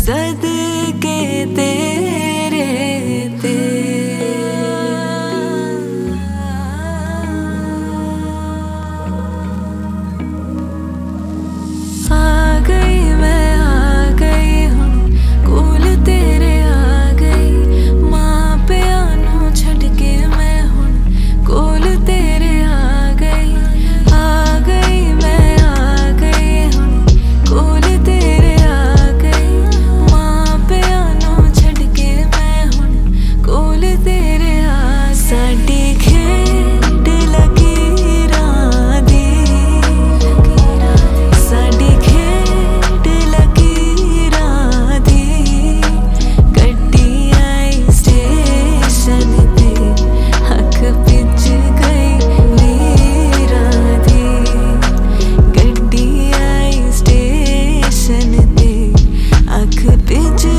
सदके तेरे ते आ गई मैं, आ गई हुण कोल तेरे आ गई। मां पिया नूं छड्ड के मैं हुण कोल तेरे आ गई। आ गई मैं, आ गई हुण कोल तेरे आ गई। मां पिया नूं छड्ड के मैं हुण कोल तेरे आ। साडी खेड लकीरां दी, साडी खेड लकीरां दी। गड्डी आई स्टेशन ते अख पिच गई वीरां दी। गड्डी आई स्टेशन ते अख पिच